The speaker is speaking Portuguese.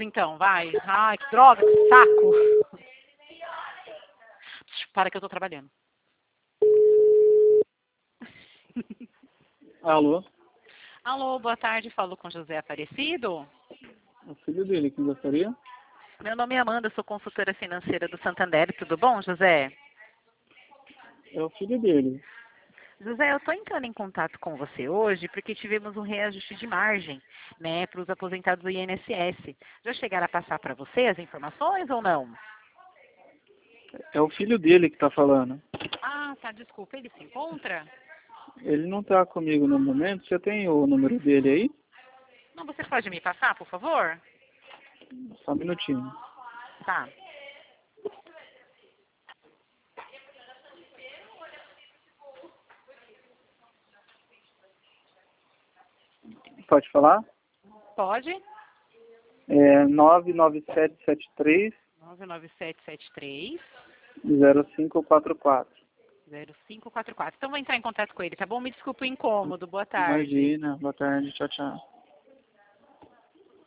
então, vai. Ai, que droga, que saco. Para que eu tô trabalhando. Alô? Alô, boa tarde, falo com José Aparecido. O filho dele, que gostaria? Meu nome é Amanda, sou consultora financeira do Santander, tudo bom, José? É o filho dele. José, eu estou entrando em contato com você hoje porque tivemos um reajuste de margem, né, para os aposentados do INSS. Já chegaram a passar para você as informações ou não? É o filho dele que tá falando. Ah, tá, desculpa, ele se encontra? Ele não tá comigo no momento. Você tem o número dele aí? Não, você pode me passar, por favor? Só um minutinho. Tá. Pode falar? Pode? É 99773 99773 0544. 0544. Então vou entrar em contato com ele, tá bom? Me desculpe o incômodo. Boa tarde. Imagina. Boa tarde. Tchau, tchau.